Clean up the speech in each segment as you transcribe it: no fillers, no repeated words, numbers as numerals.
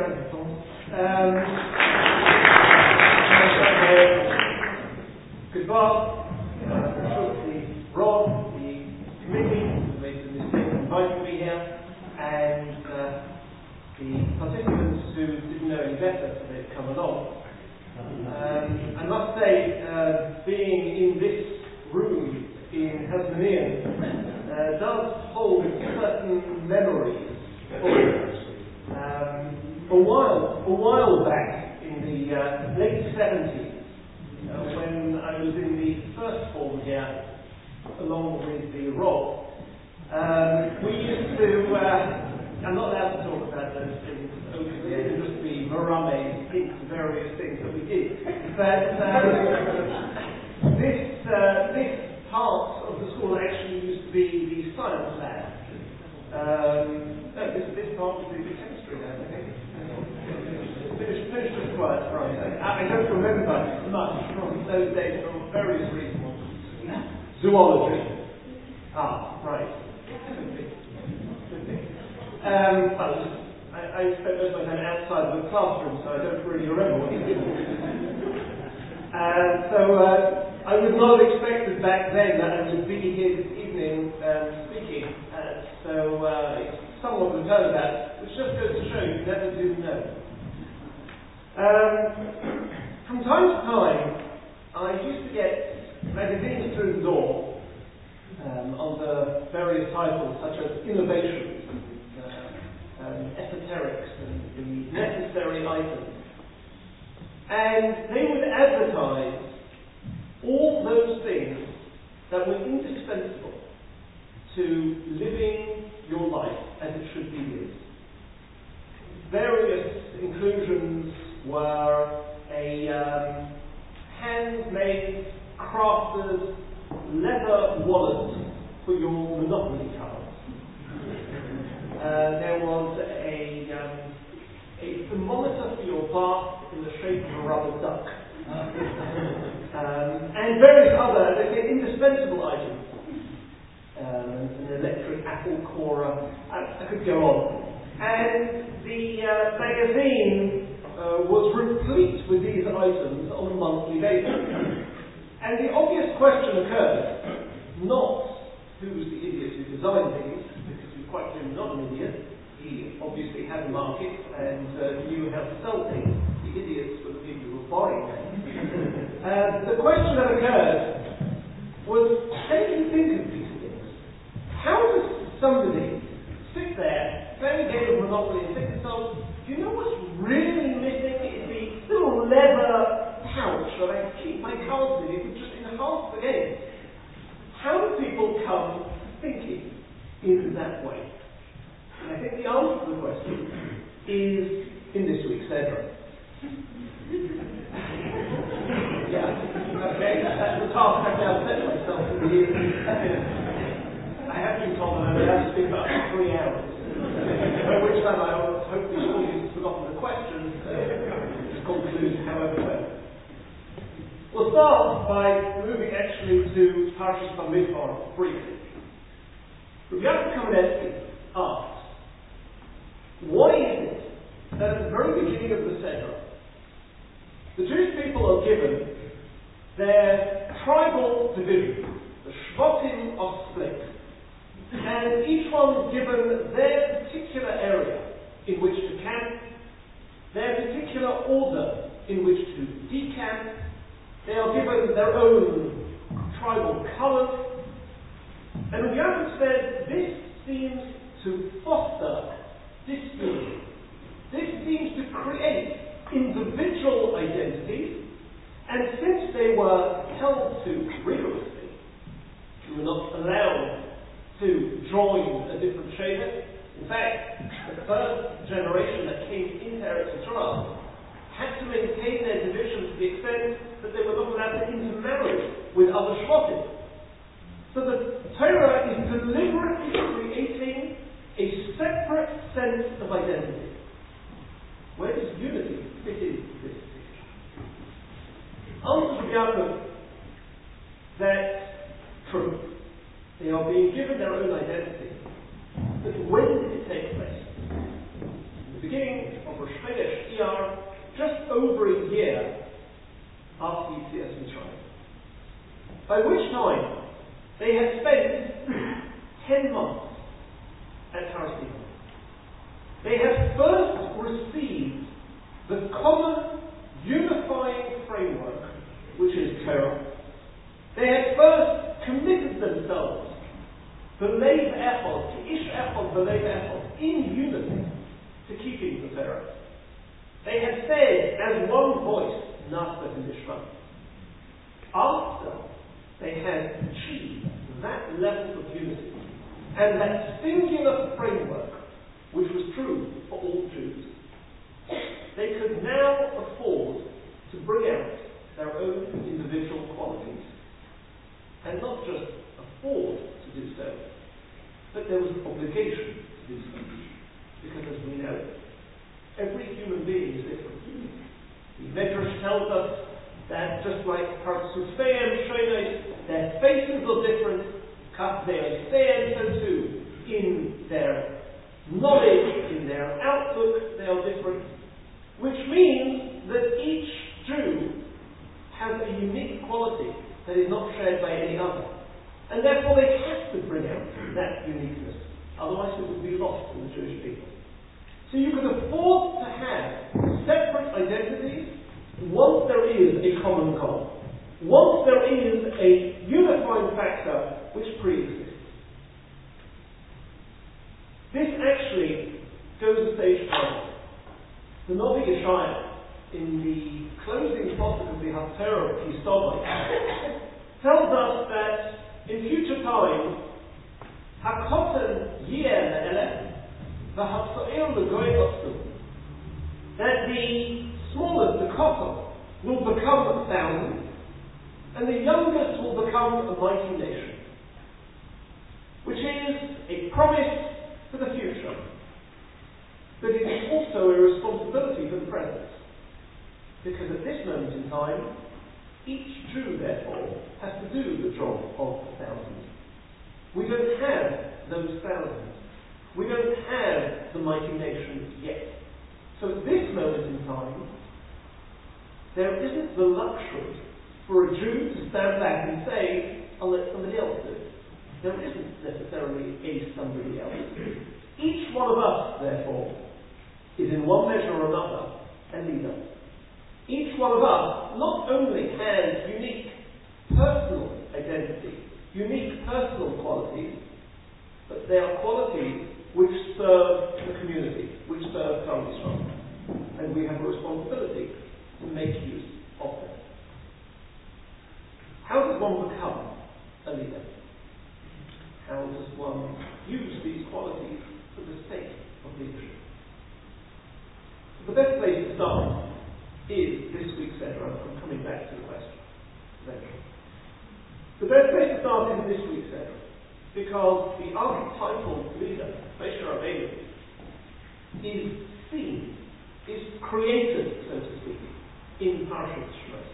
round of applause. Good Bob, the Rob, the committee who made the mistake of inviting me here, and the participants who didn't know any better, so they've come along. I must say, being in this room in Hasmonean does hold certain memories for us. A while back in the late 70s, when I was in the first form here, along with the Rob, we used to, I'm not allowed to talk about those things openly, it would just be Marame, hints, various things that we did. But this part of the school actually used to be the science lab. No, this part was the chemistry lab, I think. Finished just quiet, right. I don't remember much from those days for various reasons. Zoology. Right. Well, I spent most of my time outside of the classroom, so I don't really remember what he did. So I would not have expected back then that I would be here this evening speaking. So it's somewhat returned that, which just goes to show you never do know. From time to time, I used to get magazines through the door under various titles such as Innovations, Esoterics, and the Necessary Items. And they would advertise all those things that were indispensable to living your life as it should be lived. Various inclusions were a handmade crafter's leather wallet for your Monopoly cards. There was a thermometer for your bath in the shape of a rubber duck. And various other, let's say, indispensable items. An electric apple corer. I could go on. And the magazine was replete with these items on a monthly basis. And the obvious question occurred, not who was the idiot who designed these, because he was quite clearly not an idiot. He obviously had a market and knew how to sell things. The idiots were the people who were buying them. The question that occurred was, how do you think of these things? How does somebody sit there, playing a game of Monopoly and think to themselves, do you know what's really missing is the little leather pouch that I keep my cards in? It would just enhance the game. How do people come thinking in that way? And I think the answer to the question is in this week's Edra. Yeah, okay, that's the task I've now set myself to be. I have been told that I'm allowed to speak for up to 3 hours, by which time I hope the audience has forgotten the question, to conclude however well. We'll start by moving actually to Parashas Bamidbar briefly. Rabbi Yaakov Kamenetsky asks, why is it that at the very beginning of the Seder, the Jewish people are given their tribal division, the Shvatim are split, and each one is given their particular area in which to camp, their particular order in which to decamp. They are given their own tribal colours. And Rabbi Yaakov said this seems to foster disunity. This seems to create individual identities, and since they were held to rigorously, you were not allowed to join a different Shevet. In fact, the first generation that came into Eretz Yisrael had to maintain their division to the extent that they were not allowed to intermarry with other Shvatim. So the Torah is deliberately creating a separate sense of identity. Where does unity fit into this picture? Answers Rabbi Yaakov that true. They are being given their own identity. But when did it take place? In the beginning of Rosh Chodesh Iyar, just over a year after Yetzias Mitzrayim. By which time they had spent 10 months at Har Sinai. They had first received the common unifying framework, which is Torah. They had first committed themselves B'leiv Echad, Ish Echad, B'leiv Echad, in unity to keeping the Torah. They had said as one voice, Nasa v'Nishma. After they had achieved that level of unity and that singular framework, which was true for all Jews, they could now afford to bring out their own individual qualities. And not just afford to do so, but there was an obligation to do so. Because as we know, every human being is different. The Midrash tells us that just like Partsufeim Shonos, their faces are different, so too, in their knowledge, in their outlook, they are different. Which means that each Jew has a unique quality that is not shared by any other. And therefore they have to bring out that uniqueness. Otherwise it would be lost in the Jewish people. So you can afford to have separate identities once there is a common goal. Once there is a unifying factor which pre-exists. This actually goes a stage further. The Novi Yeshaya, in the closing topic of the Haftarah of Kistovai, tells us that in future time, Hakotan Yeh Le'eleh, V'Hafsa'il L'Goy Otsu, that the smallest, the Kotan, will become 1,000, and the youngest will become a mighty nation. Which is a promise for the future, but it is also a responsibility for the present. Because at this moment in time, each Jew, therefore, has to do the job of 1,000. We don't have those 1,000. We don't have the mighty nation yet. So at this moment in time, there isn't the luxury for a Jew to stand back and say, I'll let somebody else do it. There isn't necessarily a somebody else. Each one of us, therefore, is in one measure or another a leader. Each one of us not only has unique personal identity, unique personal qualities, but they are qualities which serve the community, which serve Klal Yisrael. And we have a responsibility to make use of them. How does one become a leader? How does one use these qualities for the sake of leadership? The best place to start is this week's Seder. I'm coming back to the question later. The best place to start is this week's Seder, because the archetypal leader, Moshe Rabbeinu, is seen, is created, so to speak, in Parashat Shmos.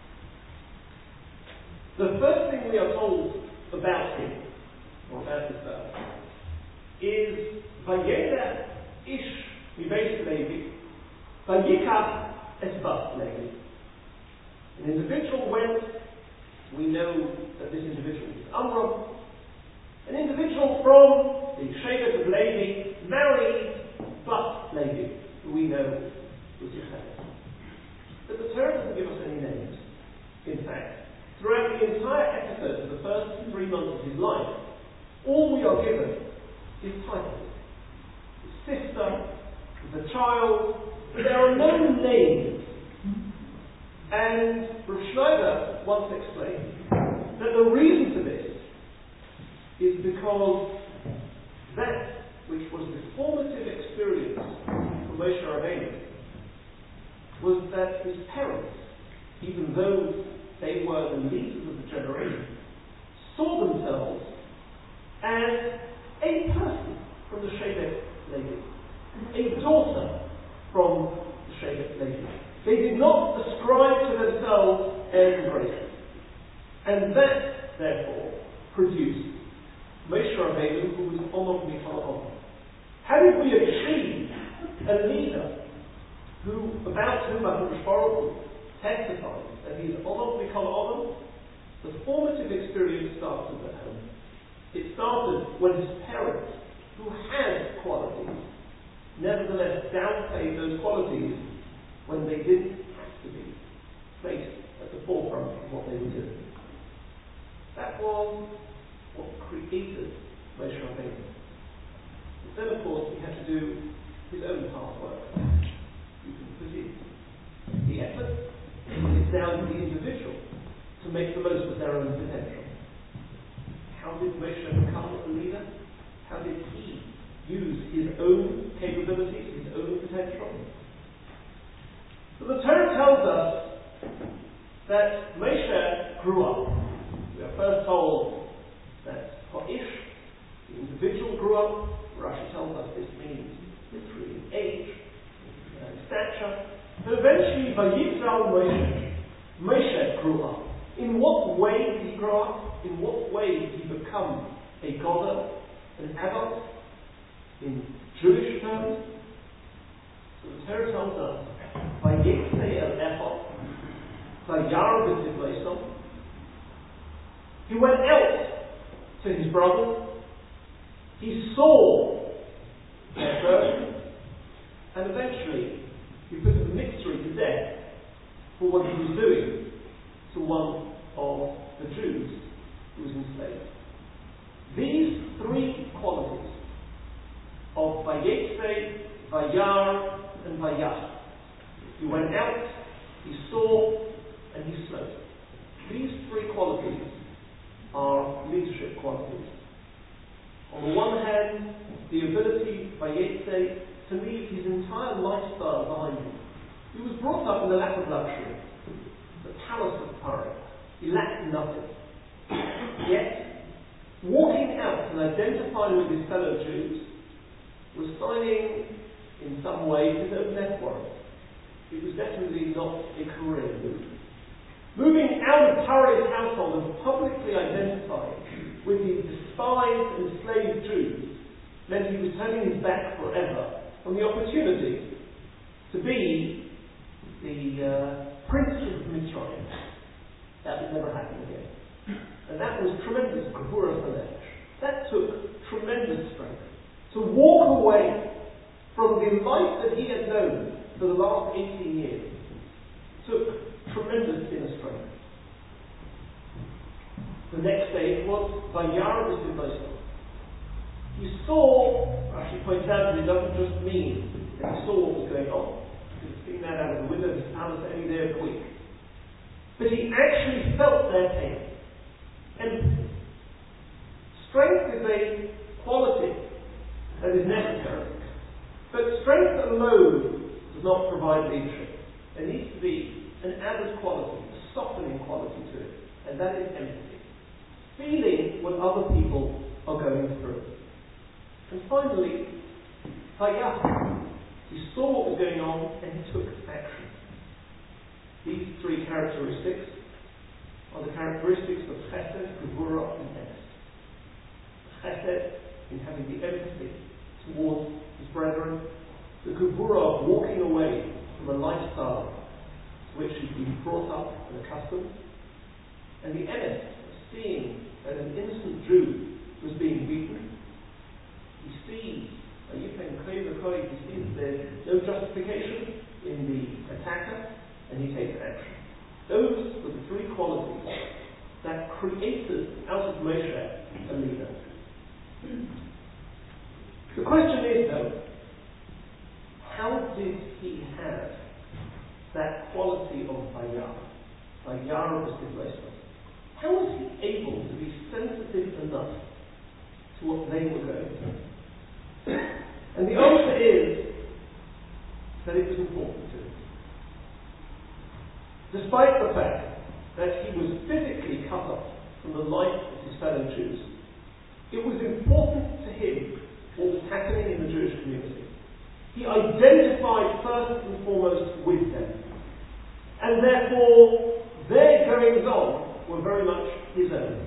The first thing we are told about him, or about his birth, is Vayelech Ish Mibeis Levi, Vayikach Es Bas Levi. An individual went, we know that this individual is Amram, an individual from the Shevet of Levi married Bas Levi, who we know was Yocheved. But the Torah doesn't give us any names. In fact, throughout the entire episode of the first 3 months of his life, all we are given is titles. The sister, the child, but there are no names. And Rav Schneider once explained that the reason for this is because that which was the formative experience for Moshe Rabbeinu was that his parents, even though they were the leaders of the generation, saw themselves as a person from the Shevet Levi, a daughter from the Shevet Levi. They did not ascribe to themselves as graces. And that, therefore, produced Moshe Rabbeinu, who was Omar Michal Omar. How did we achieve a leader about whom Baruch Baruch testifies that he is Olam Mikol Olam, the formative experience started at home. It started when his parents, who had qualities, nevertheless downplayed those qualities when they didn't have to be placed at the forefront of what they were doing. That was what created Moshe Rabbeinu. But then, of course, he had to do his own hard work. You can put in the effort. It's down to the individual to make the most of their own potential. How did Moshe become a leader? How did he use his own capabilities, his own potential? So the Torah tells us that Moshe grew up. We are first told that Ha'ish, the individual, grew up. Rashi tells us this means literally in age, in stature. But eventually, Vayitral Moshe grew up. In what way did he grow up? In what way did he become a Goder, an adult, in Jewish terms? So the Torah tells us, Vayitzei el Echad, Vayar b'tiv leisom. He went out to his brothers. He saw their burden, and eventually he put the mystery to death for what he was doing to one of the Jews who was enslaved. These three qualities of Vayetze, Vayar, and Vayach. He went out, he saw, and he slept. These three qualities are leadership qualities. On the one hand, the ability, Vayetze, to leave his entire lifestyle behind him. He was brought up in the lap of luxury, the palace of Paro. He lacked nothing. Yet, walking out and identifying with his fellow Jews was signing, in some way, his own death warrant. It was definitely not a career move. Moving out of Paro's household and publicly identifying with the despised and enslaved Jews meant he was turning his back forever on the opportunity to be the prince of Mitzrayim. That would never happen again. And that was tremendous gevurah hanesh. That took tremendous strength. To walk away from the life that he had known for the last 18 years took tremendous inner strength. The next stage was Vayar b'tiv leisom. He saw, Rashi points out that it doesn't just mean that he saw what was going on. He could have seen that out of the window of his palace any day of the week. But he actually felt their pain. And strength is a quality that is necessary. But strength alone does not provide leadership. There needs to be an added quality, a softening quality to it. And that is empathy. Feeling what other people are going through. And finally, Vayach. He saw what was going on and he took action. These three characteristics are the characteristics of Chesed, Gevurah, and Emes. Chesed, in having the empathy towards his brethren. The Gevurah of walking away from a lifestyle to which he'd been brought up and accustomed. And the Emes, of seeing that an innocent Jew was being beaten. He sees there's no justification in the attacker, and he takes action. Those were the three qualities that created out of Moshe a leader. The question is, though, how did he have that quality of Vayar b'tiv leisom? How was he able to be sensitive enough to what they were going through? And the answer is that it was important to him. Despite the fact that he was physically cut off from the life of his fellow Jews, it was important to him what was happening in the Jewish community. He identified first and foremost with them. And therefore, their goings-on were very much his own.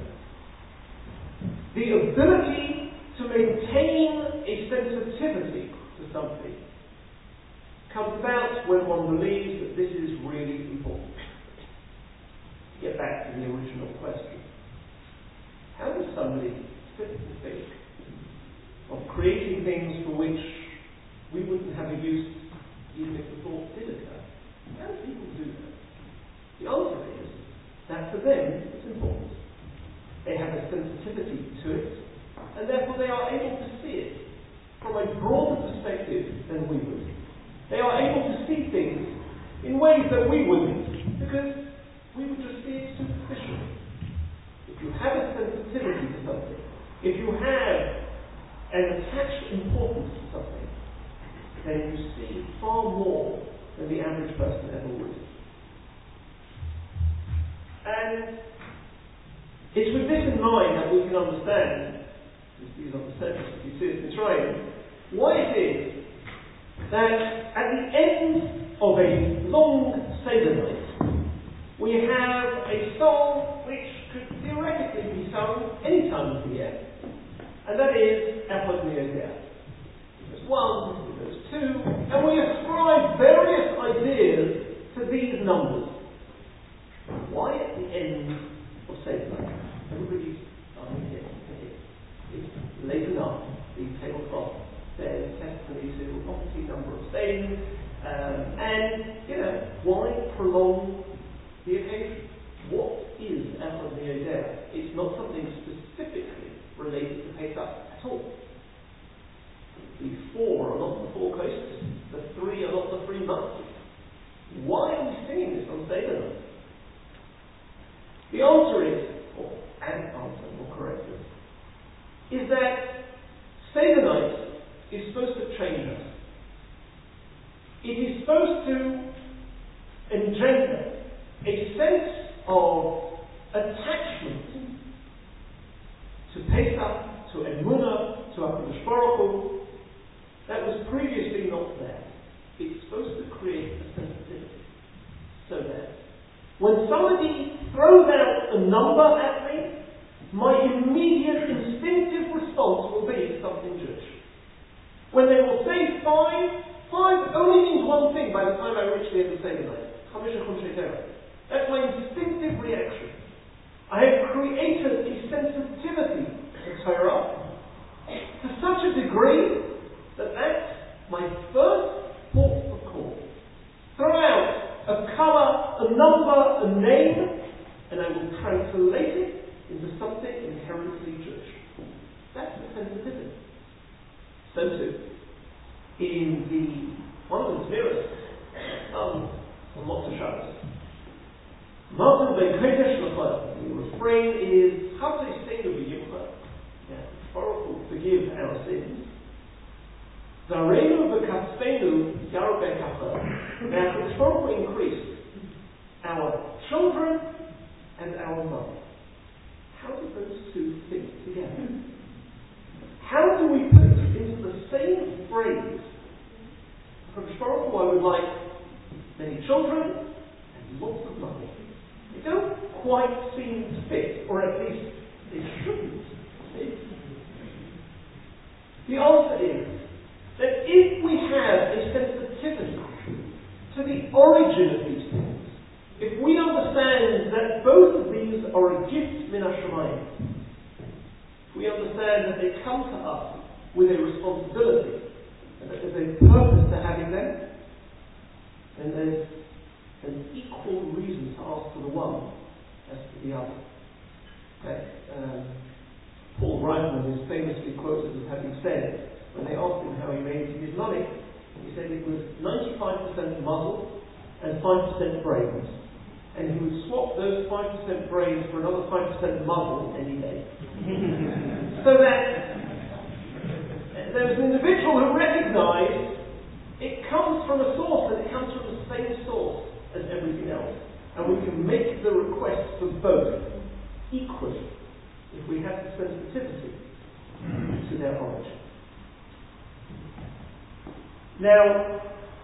The ability to maintain a sensitivity to something comes about when one believes that this is really important. Get back to the original question. How does somebody fit the think of creating things for which we wouldn't have a use even if the thought did occur? How do people do that? The answer is that for them it's important. They have a sensitivity to it, and therefore they are able to see it from a broader perspective than we would. They are able to see things in ways that we wouldn't, because we would just see it superficially. If you have a sensitivity to something, if you have an attached importance to something, then you see far more than the average person ever would. And it's with this in mind that we can understand, these on the surface, if you see it in Mitzrayim, why it is that at the end of a long Seder night, we have a song which could theoretically be sung any time of the year, and that is Echad Mi'odea. There's one, there's two, and we ascribe various ideas to these numbers. Why at the end of Seder night? Everybody's it's late enough, the tablecloth says testily to obviously number of stains, and why prolong the occasion? What is Echad Mi'odea? It's not something specifically related to Pesach at all. The four are not the four coasts, the three are not the 3 months. Why are we singing this on Seder night? The answer is, or an answer more correctly, is that Seder night is supposed to change us. It is supposed to engender a sense of attachment to Pesach, to Emunah, to HaKadosh Baruch Hu, that was previously not there. It's supposed to create a sensitivity. So that when somebody throws out a number at me, my immediate instinctive response will be something Jewish. When they will say 5 only means one thing by the time I reach the end of Seder night. That's my instinctive reaction. I have created a sensitivity to Torah to such a degree that that's my first port of call. Throw out a colour, a number, a name, and I will translate it into something inherently Jewish. That's the sensitivity. So too, in one of the mirrors, on lots of Shabbos, Martin ben Kodesh L'chol, the refrain is, how do they say to be Yimcha? Baruch Hu, forgive our sins. Zareinu v'katzpeinu yarbe kacha. Now, the Baruch Hu increased our children and our mother. How do those two fit together? How do we put into the same phrase, from Baruch Hu, I would like many children and lots of money? They don't quite seem to fit, or at least they shouldn't fit. The answer is that if we have a sensitivity to the origin of these things, if we understand that both of these are a gift min hashamayim, if we understand that they come to us with a responsibility, and that there's a purpose to having them, then there's an equal reason to ask for the one as for the other. Okay? Paul Reitman is famously quoted as having said, when they asked him how he made his money, he said it was 95% muzzle and 5% brains. And he would swap those 5% brains for another 5% muzzle any day. So that there was an individual who recognized it comes from a source, and it comes from the same source as everything else. And we can make the request for both equally if we have the sensitivity to their origin. Now,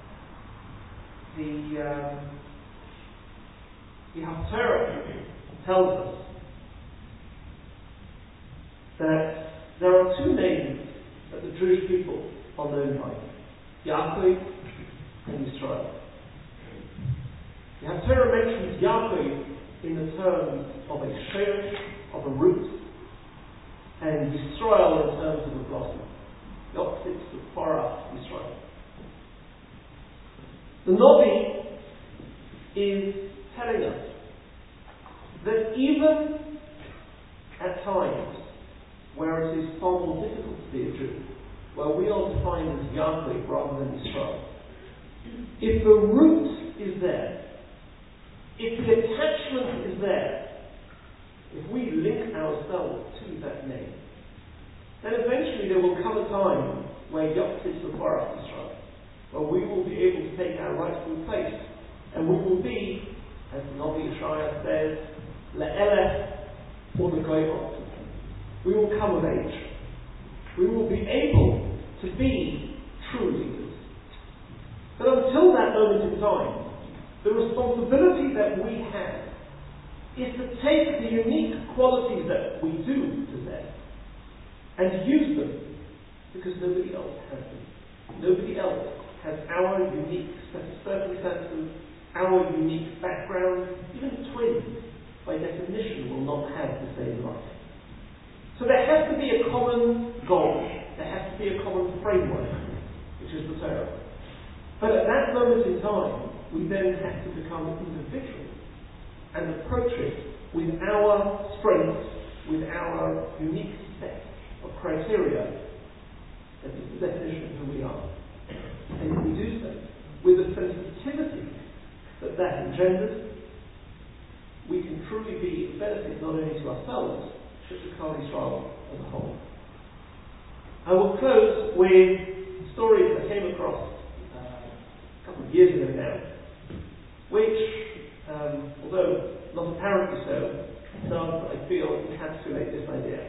the Haftarah tells us that there are two names that the Jewish people are known by: Yaakov and Yisrael. Yaakov in the terms of a sheresh, of a root, and Yisrael in terms of a blossom. The opposites of Farah, Yisrael. The Navi is telling us that even at times where it is far more difficult to be a Jew, where we are defined as Yaakov rather than Yisrael, if the root is there, if the attachment is there, if we link ourselves to that name, then eventually there will come a time where Yotzis the Baruch Yisrael, where we will be able to take our rightful place, and we will be, as the Navi Yeshaya says, Le'elech or the Goyot. We will come of age. We will be able to be true leaders. But until that moment in time, the responsibility that we have is to take the unique qualities that we do possess and use them, because nobody else has them. Nobody else has our unique circumstances, our unique background. Even twins, by definition, will not have the same life. So there has to be a common goal. There has to be a common framework, which is the Torah. But at that moment in time, we then have to become individuals and approach it with our strengths, with our unique set of criteria. That is the definition of who we are. And if we do so with the sensitivity that that engenders, we can truly be a benefit not only to ourselves, but to Klal Yisrael as a whole. I will close with a story that I came across a couple of years ago now, which, although not apparently so, does, I feel, encapsulate this idea.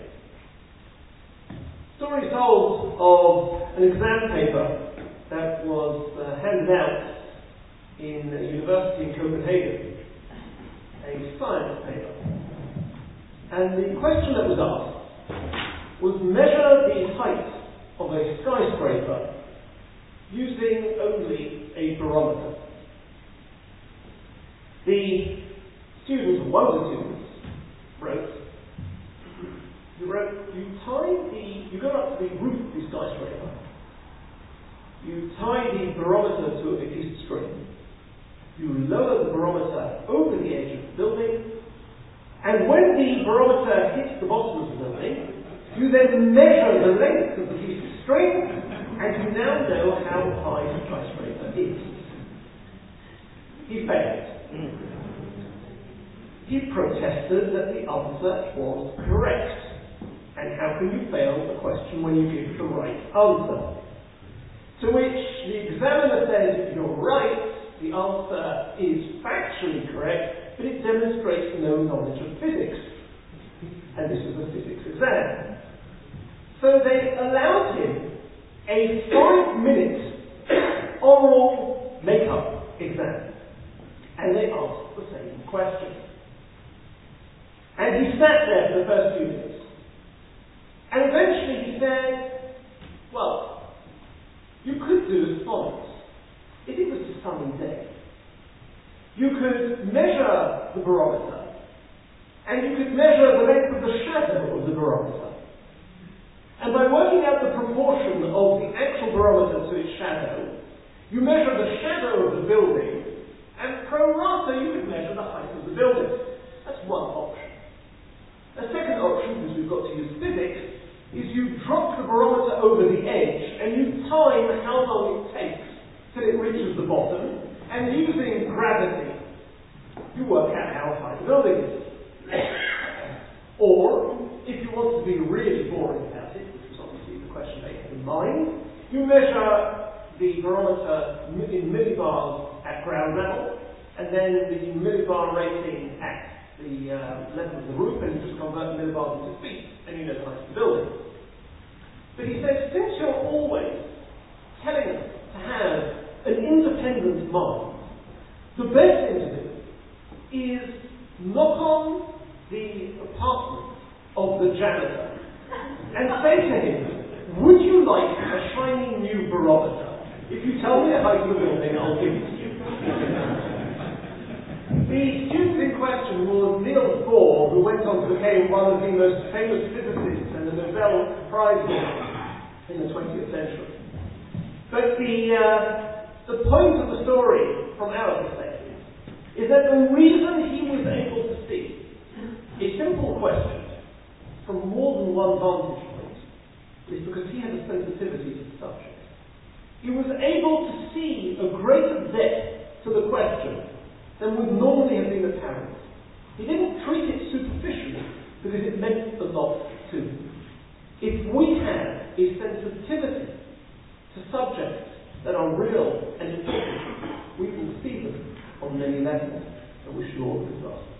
Story told of an exam paper that was handed out in a university in Copenhagen, a science paper. And the question that was asked was measure the height of a skyscraper using only a barometer. The students, one of the students, you go up to the roof of the skyscraper, you tie the barometer to a piece of string, you lower the barometer over the edge of the building, and when the barometer hits the bottom of the building, you then measure the length of the piece of string, and you now know how high the skyscraper is. He failed. He protested that the answer was correct. And how can you fail a question when you give the right answer? To which the examiner says, you're right, the answer is factually correct, but it demonstrates no knowledge of physics. And this was a physics exam. So they allowed him a 5-minute oral make-up exam. And they asked the same question. And he sat there for the first few minutes. And eventually he said, well, you could do as follows. If it was a sunny day, you could measure the barometer, and you could measure the length of the shadow of the barometer. And by working out the proportion of the actual barometer to its shadow, you measure the shadow of the building, and pro rata you could measure the height of the building. That's one option. A second option, because we've got to use physics, is you drop the barometer over the edge and you time how long it takes till it reaches the bottom, and using gravity, you work out how high the building is. Or, if you want to be really boring about it, which was obviously the question they had in mind, you measure the barometer in millibars at ground level, and then the millibar rating at the level of the roof, and you just convert millibars into feet, and you know the height of the building. But he says, since you're always telling us to have an independent mind, the best thing to do is knock on the apartment of the janitor and say to him, would you like a shiny new barometer? If you tell me the height of the building, I'll give it to you. The student went on to become one of the most famous physicists and a Nobel Prize winner in the 20th century. But the point of the story, from our perspective, is that the reason he was able to see a simple question from more than one vantage point is because he had a sensitivity to the subject. He was able to see a greater depth to the question than would normally have been apparent. He didn't treat it superficially because it meant a lot to him. If we have a sensitivity to subjects that are real and important, we can see them on many levels, and we should all do that.